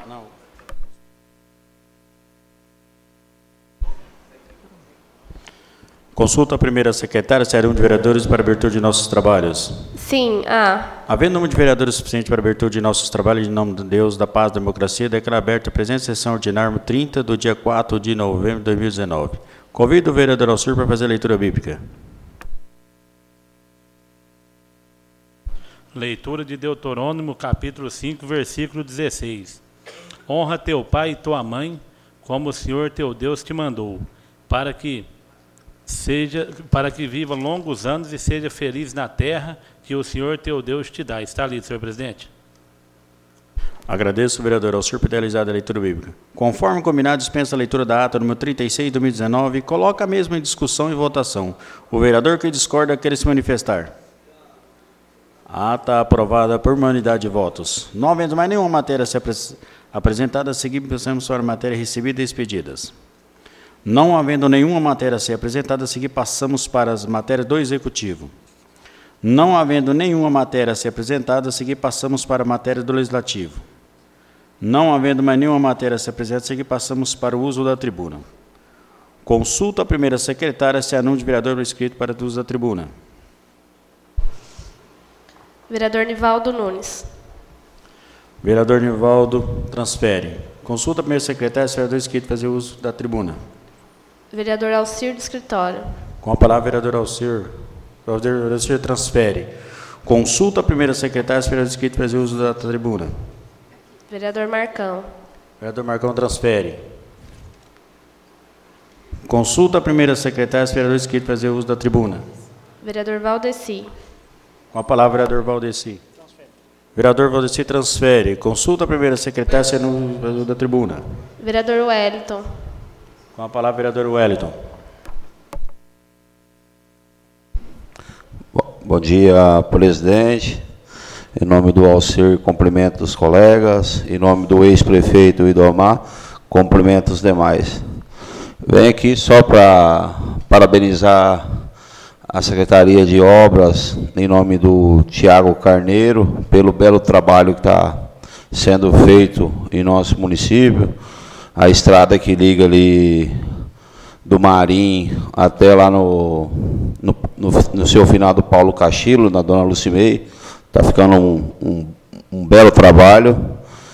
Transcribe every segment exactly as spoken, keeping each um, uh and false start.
Não. Consulta a primeira secretária se há número de vereadores para abertura de nossos trabalhos. Sim, há. Havendo número de vereadores suficiente para abertura de nossos trabalhos, em nome de Deus, da paz, da democracia, declaro aberta a presente sessão ordinária trinta do dia quatro de novembro de dois mil e dezenove. Convido o vereador Alcir para fazer a leitura bíblica. Leitura de Deuteronômio, capítulo cinco, versículo dezesseis. Honra teu pai e tua mãe, como o Senhor teu Deus te mandou, para que seja, para que viva longos anos e seja feliz na terra que o Senhor teu Deus te dá. Está lido, senhor presidente. Agradeço, vereador Alcir, por ter realizado a leitura bíblica. Conforme combinado, dispensa a leitura da ata número trinta e seis de dois mil e dezenove e coloca a mesma em discussão e votação. O vereador que discorda quer se manifestar. A ata aprovada por unanimidade de votos. Não havendo mais nenhuma matéria a ser apresentada, a seguir passamos para a matéria recebida e expedidas. Não havendo nenhuma matéria a ser apresentada, a seguir passamos para as matérias do Executivo. Não havendo nenhuma matéria a ser apresentada, a seguir passamos para a matéria do Legislativo. Não havendo mais nenhuma matéria a ser apresentada, a seguir passamos para o uso da tribuna. Consulta a primeira secretária se há número de vereador inscrito para o uso da tribuna. Vereador Nivaldo Nunes. Vereador Nivaldo, transfere. Consulta a primeira secretária se há vereador inscrito para fazer uso da tribuna. Vereador Alcir do escritório. Com a palavra, vereador Alcir. Vereador Alcir, transfere. Consulta a primeira secretária se há vereador inscrito para fazer uso da tribuna. Vereador Marcão. Vereador Marcão, transfere. Consulta a primeira secretária se há vereador inscrito para fazer uso da tribuna. Vereador Valdeci. Com a palavra, vereador Valdeci. Transfere. Vereador Valdeci, transfere. Consulta a primeira secretária se há vereador uso da tribuna. Vereador Wellington. Com a palavra, vereador Wellington. Bom dia, presidente. Em nome do Alcir, cumprimento os colegas. Em nome do ex-prefeito Idomar, cumprimento os demais. Venho aqui só para parabenizar a Secretaria de Obras, em nome do Tiago Carneiro, pelo belo trabalho que está sendo feito em nosso município. A estrada que liga ali do Marim até lá no, no, no, no seu final do Paulo Cachilo, na Dona Lucimei, está ficando um, um, um belo trabalho.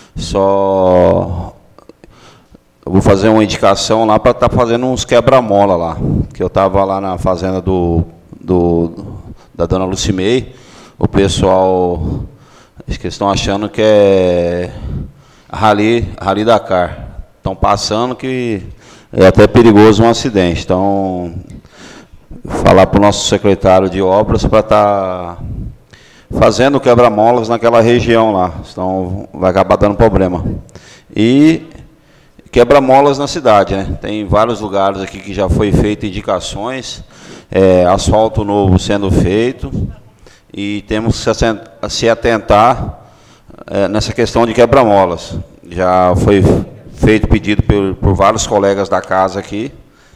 Só eu vou fazer uma indicação lá para estar tá fazendo uns quebra-mola lá, que eu estava lá na fazenda do, do, da Dona Lucimei, o pessoal, eles estão achando que é Rally, Rally Dakar. Estão passando que é até perigoso um acidente. Então, falar para o nosso secretário de obras para estar tá fazendo quebra-molas naquela região lá. Então, vai acabar dando problema. E quebra-molas na cidade, né? Tem vários lugares aqui que já foi feito indicações, é, asfalto novo sendo feito, e temos que se atentar é, nessa questão de quebra-molas. Já foi feito pedido por, por vários colegas da casa aqui,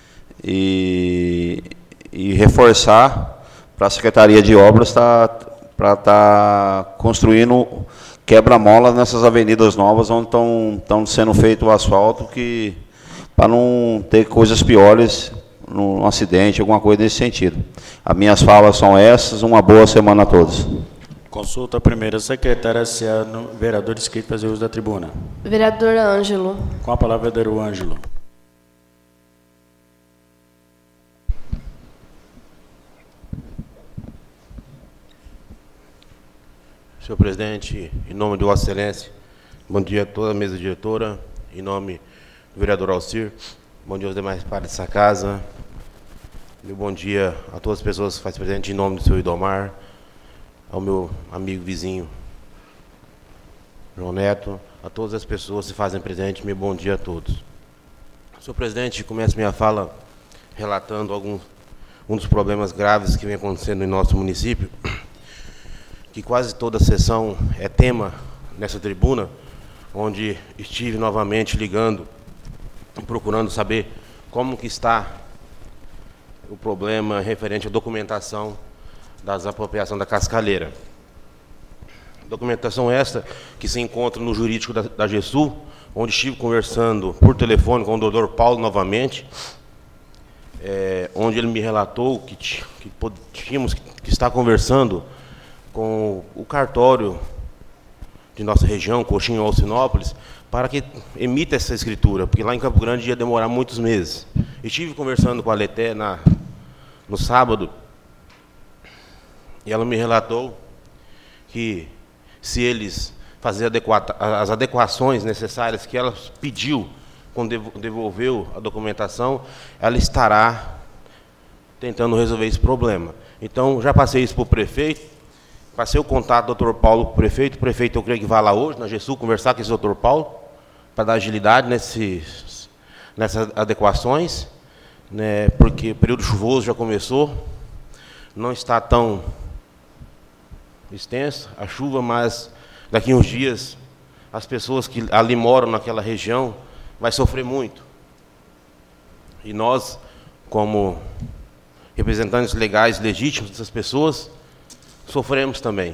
e, e reforçar para a Secretaria de Obras tá, para estar tá construindo quebra-mola nessas avenidas novas onde estão sendo feito o asfalto, que para não ter coisas piores, num acidente, alguma coisa nesse sentido. As minhas falas são essas, uma boa semana a todos. Consulta a primeira secretária se há vereador inscrito para fazer uso da tribuna. Vereador Ângelo. Com a palavra, vereador Ângelo. Senhor presidente, em nome de Vossa Excelência, bom dia a toda a mesa diretora, em nome do vereador Alcir, bom dia aos demais pares dessa casa, meu bom dia a todas as pessoas que fazem presente em nome do senhor Idomar, ao meu amigo vizinho João Neto, a todas as pessoas que fazem presente, meu bom dia a todos. Senhor presidente, começo minha fala relatando algum, um dos problemas graves que vem acontecendo em nosso município, que quase toda sessão é tema nessa tribuna, onde estive novamente ligando, procurando saber como que está o problema referente à documentação das apropriações da Cascalheira. documentação esta que se encontra no jurídico da, da GESUL, onde estive conversando por telefone com o doutor Paulo novamente, é, onde ele me relatou que, que tínhamos que estar conversando com o cartório de nossa região, Coxinha ou Alcinópolis, para que emita essa escritura, porque lá em Campo Grande ia demorar muitos meses. Estive conversando com a Leté na, no sábado, e ela me relatou que se eles fazerem adequa, as adequações necessárias que ela pediu quando devolveu a documentação, ela estará tentando resolver esse problema. Então, já passei isso para o prefeito, passei o contato do doutor Paulo para o prefeito, o prefeito eu creio que vai lá hoje, na GESUL, conversar com esse doutor Paulo, para dar agilidade nesses, nessas adequações, né, porque o período chuvoso já começou, não está tão extenso a chuva, mas daqui a uns dias as pessoas que ali moram naquela região vai sofrer muito. E nós, como representantes legais legítimos dessas pessoas, sofremos também.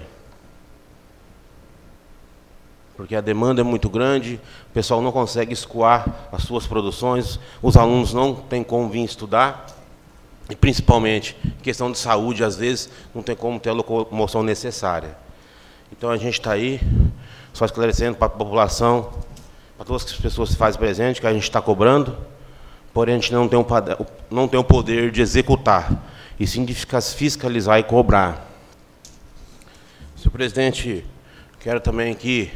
Porque a demanda é muito grande, o pessoal não consegue escoar as suas produções, os alunos não têm como vir estudar, e principalmente, questão de saúde, às vezes, não tem como ter a locomoção necessária. Então, a gente está aí, só esclarecendo para a população, para todas as pessoas que se fazem presente, que a gente está cobrando, porém, a gente não tem, um, não tem o poder de executar, e sim de fiscalizar e cobrar. Senhor presidente, quero também aqui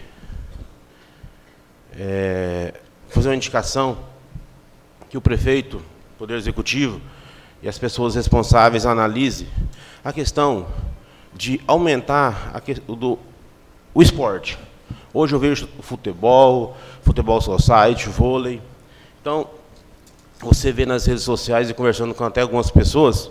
é, fazer uma indicação que o prefeito, o Poder Executivo e as pessoas responsáveis analisem a questão de aumentar a que, do, o esporte. Hoje eu vejo o futebol, futebol society, vôlei. Então, você vê nas redes sociais e conversando com até algumas pessoas,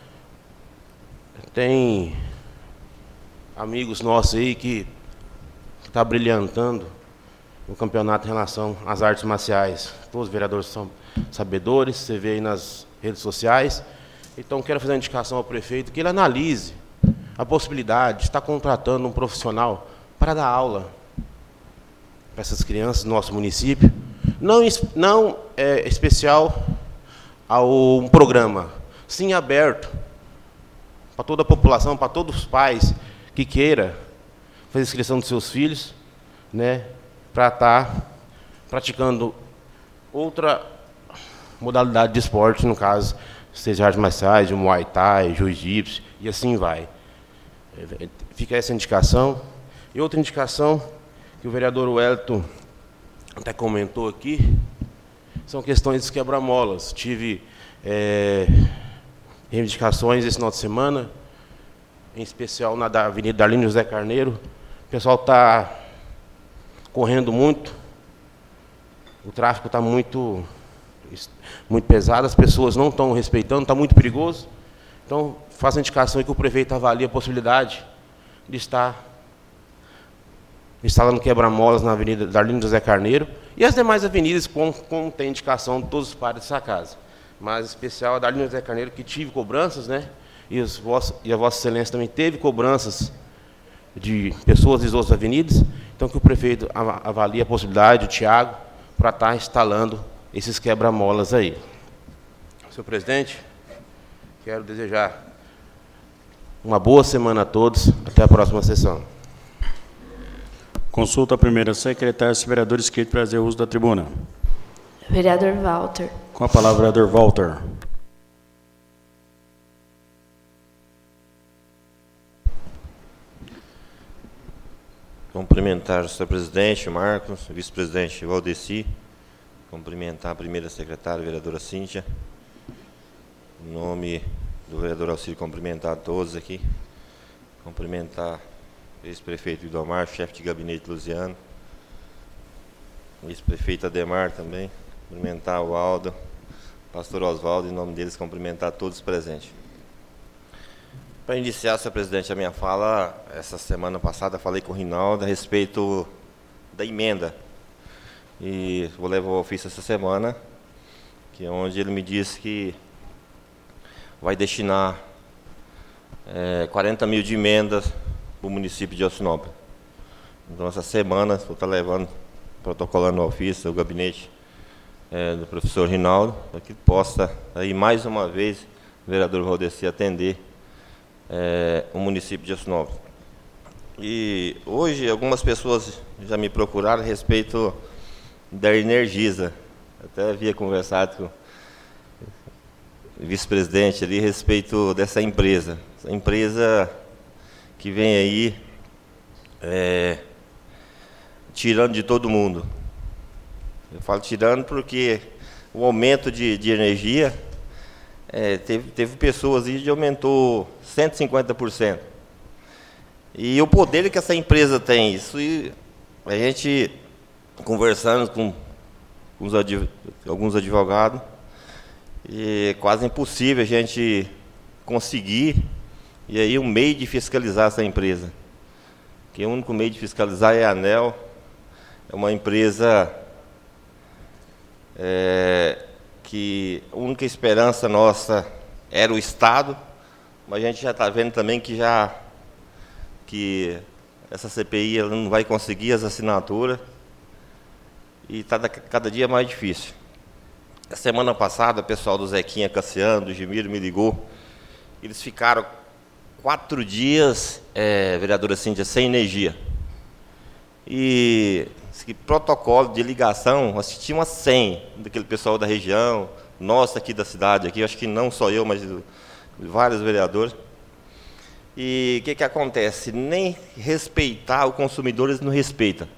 tem amigos nossos aí que estão brilhantando no campeonato em relação às artes marciais. Todos os vereadores são sabedores, você vê aí nas redes sociais. Então, quero fazer uma indicação ao prefeito que ele analise a possibilidade de estar contratando um profissional para dar aula para essas crianças do nosso município. Não, não é especial a um programa, sim aberto para toda a população, para todos os pais que queira fazer inscrição dos seus filhos, né, para estar praticando outra modalidade de esporte, no caso, seja artes marciais, Muay Thai, Jiu-Jitsu, e assim vai. Fica essa indicação. E outra indicação, que o vereador Wellington até comentou aqui, são questões de quebra-molas. Tive é, reivindicações esse final de semana, em especial na da Avenida Darlene José Carneiro. O pessoal está correndo muito, o tráfego está muito, muito pesado, as pessoas não estão respeitando, está muito perigoso. Então, faço a indicação aí que o prefeito avalie a possibilidade de estar instalando quebra-molas na Avenida Darlene José Carneiro e as demais avenidas, como, como tem indicação de todos os pares dessa casa. Mas, em especial, a Darlene José Carneiro, que tive cobranças, né? E, os vos, e a Vossa Excelência também teve cobranças de pessoas das outras avenidas. Então, que o prefeito avalie a possibilidade, o Tiago, para estar instalando esses quebra-molas aí. Senhor presidente, quero desejar uma boa semana a todos. Até a próxima sessão. Consulta a primeira secretária, se o vereador inscrito para fazer uso da tribuna. Vereador Walter. Com a palavra, vereador Walter. Cumprimentar o senhor presidente, Marcos, vice-presidente Valdeci, cumprimentar a primeira secretária, a vereadora Cíntia, em nome do vereador Alcir, cumprimentar a todos aqui, cumprimentar o ex-prefeito Idomar, chefe de gabinete Luziano, o ex-prefeito Ademar também, cumprimentar o Aldo, pastor Oswaldo, em nome deles, cumprimentar todos os presentes. Para iniciar, senhor presidente, a minha fala, essa semana passada falei com o Rinaldo a respeito da emenda. E vou levar o ofício essa semana, que é onde ele me disse que vai destinar é, quarenta mil de emendas para o município de Alcinópolis. Então, essa semana, vou estar levando, protocolando no ofício, o gabinete é, do professor Rinaldo, para que possa, aí mais uma vez, o vereador Valdeci atender é, o município de Jassunópolis. E hoje, algumas pessoas já me procuraram a respeito da Energisa. Até havia conversado com o vice-presidente ali a respeito dessa empresa. Essa empresa que vem aí é, tirando de todo mundo. Eu falo tirando porque o aumento de, de energia, é, teve, teve pessoas aí que aumentou cento e cinquenta por cento. E o poder que essa empresa tem, isso e a gente conversando com, com os adv, alguns advogados, e é quase impossível a gente conseguir, e aí um meio de fiscalizar essa empresa. Que o único meio de fiscalizar é a ANEEL, é uma empresa é, que a única esperança nossa era o Estado, mas a gente já está vendo também que já que essa C P I ela não vai conseguir as assinaturas e está cada dia mais difícil. A semana passada, o pessoal do Zequinha Cassiano, do Gemiro, me ligou. Eles ficaram quatro dias, é, vereadora Cíntia, sem energia. E esse protocolo de ligação, nós tínhamos cem daquele pessoal da região, nossa aqui da cidade, aqui, acho que não só eu, mas vários vereadores. E o que, que acontece? Nem respeitar o consumidor, eles não respeitam.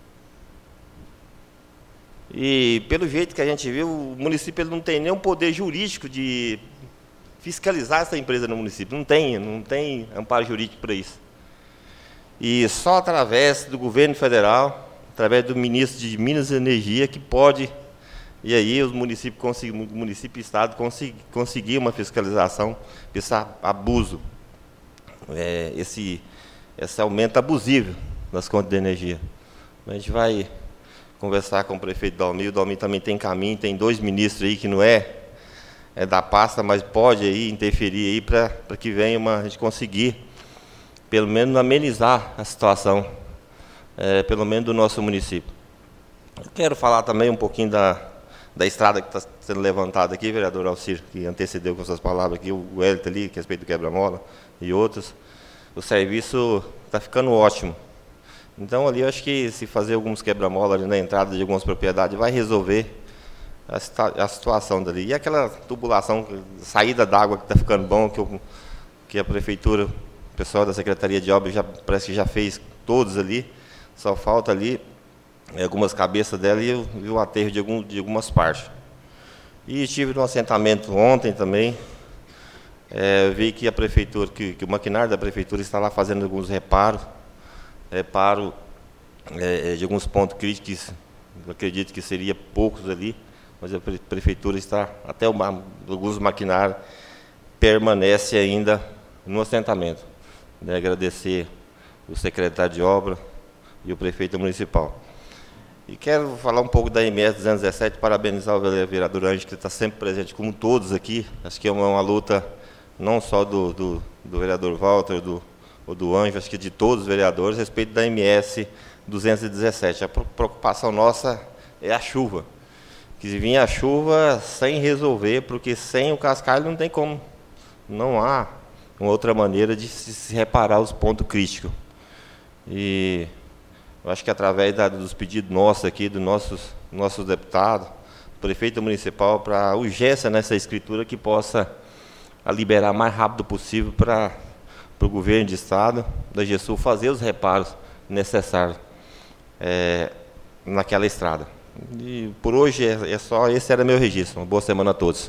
E, pelo jeito que a gente viu, o município ele não tem nenhum poder jurídico de fiscalizar essa empresa no município. Não tem, não tem amparo jurídico para isso. E só através do governo federal, através do ministro de Minas e Energia, que pode, e aí os municípios, conseguir, município e estado, conseguir, conseguir uma fiscalização, esse abuso, é, esse, esse aumento abusivo das contas de energia. A gente vai conversar com o prefeito Dalmir. O Dalmir também tem caminho, tem dois ministros aí que não é, é da pasta, mas pode aí interferir aí para que venha uma, a gente conseguir, pelo menos, amenizar a situação, é, pelo menos do nosso município. Eu quero falar também um pouquinho da, da estrada que está sendo levantada aqui, vereador Alcir, que antecedeu com suas palavras aqui, o Hélito ali, que a respeito do quebra-mola e outros. O serviço está ficando ótimo. Então, ali, eu acho que se fazer alguns quebra-mola ali na entrada de algumas propriedades, vai resolver a, a situação dali. E aquela tubulação, saída d'água que está ficando bom, que, eu, que a prefeitura, o pessoal da Secretaria de Obras, já, parece que já fez todos ali, só falta ali é, algumas cabeças dela e, e o aterro de, algum, de algumas partes. E estive no assentamento ontem também, é, vi que a prefeitura, que, que o maquinário da prefeitura está lá fazendo alguns reparos, reparo é, de alguns pontos críticos, eu acredito que seria poucos ali, mas a prefeitura está, até uma, alguns maquinários permanece ainda no assentamento. Né, agradecer o secretário de obra e o prefeito municipal. E quero falar um pouco da M S duzentos e dezessete, parabenizar o vereador Anjo, que está sempre presente, como todos aqui. Acho que é uma, uma luta não só do, do, do vereador Walter, do ou do Anjo, acho que de todos os vereadores, a respeito da M S duzentos e dezessete. A preocupação nossa é a chuva. Que vinha a chuva sem resolver, porque sem o cascalho não tem como. Não há uma outra maneira de se reparar os pontos críticos. E eu acho que através da, dos pedidos nossos aqui, dos nossos, nossos deputados, prefeito municipal, para a urgência nessa escritura que possa a liberar o mais rápido possível para para o governo de estado da GESUL fazer os reparos necessários é, naquela estrada. E por hoje é, é só, esse era meu registro. Uma boa semana a todos.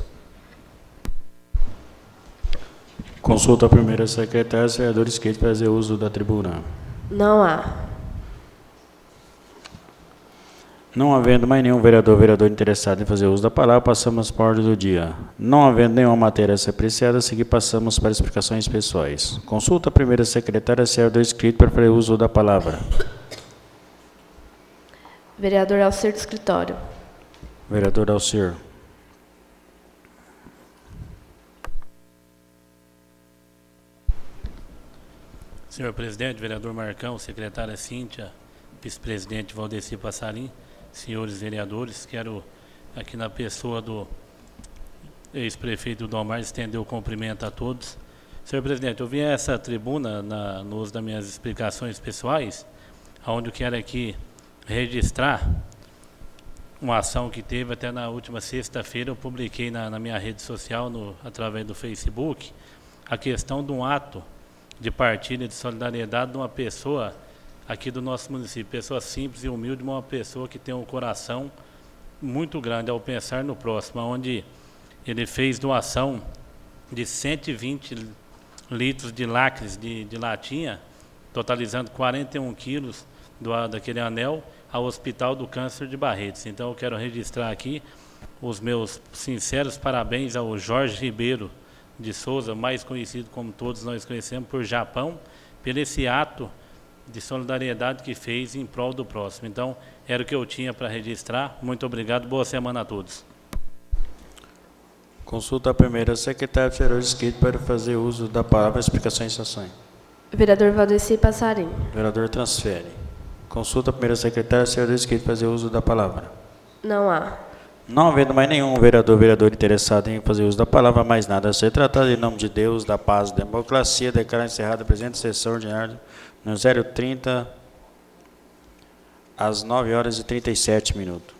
Consulta a primeira secretária, vereador Esquerdo, para fazer uso da tribuna. Não há. Não havendo mais nenhum vereador ou vereador interessado em fazer uso da palavra, passamos para a ordem do dia. Não havendo nenhuma matéria a ser apreciada, a seguir passamos para explicações pessoais. Consulta a primeira secretária, vereador Esquerdo, para fazer uso da palavra. Vereador Alcir do Escritório. Vereador Alcir. Senhor presidente, vereador Marcão, secretária Cíntia, vice-presidente Valdeci Passarim, senhores vereadores, quero aqui na pessoa do ex-prefeito Domar estender o cumprimento a todos. Senhor presidente, eu vim a essa tribuna na, no uso das minhas explicações pessoais, onde eu quero aqui registrar uma ação que teve até na última sexta-feira. Eu publiquei na, na minha rede social, no, através do Facebook, a questão de um ato de partilha de solidariedade de uma pessoa aqui do nosso município, pessoa simples e humilde, uma pessoa que tem um coração muito grande ao pensar no próximo, onde ele fez doação de cento e vinte litros de lacres de, de latinha, totalizando quarenta e um quilos do, daquele anel, ao Hospital do Câncer de Barretos. Então eu quero registrar aqui os meus sinceros parabéns ao Jorge Ribeiro de Souza, mais conhecido como todos nós conhecemos por Japão, por esse ato de solidariedade que fez em prol do próximo. Então, era o que eu tinha para registrar. Muito obrigado, boa semana a todos. Consulta a primeira secretária de Vereador inscrito para fazer uso da palavra explicação em sessão. Vereador Valdeci Passarim. Vereador transfere. Consulta a primeira secretária de Vereador inscrito para fazer uso da palavra. Não há. Não havendo mais nenhum vereador vereador interessado em fazer uso da palavra, mais nada a ser tratado, em nome de Deus, da paz e da democracia, declaro encerrada a presente sessão ordinária no zero trinta, às nove horas e trinta e sete minutos.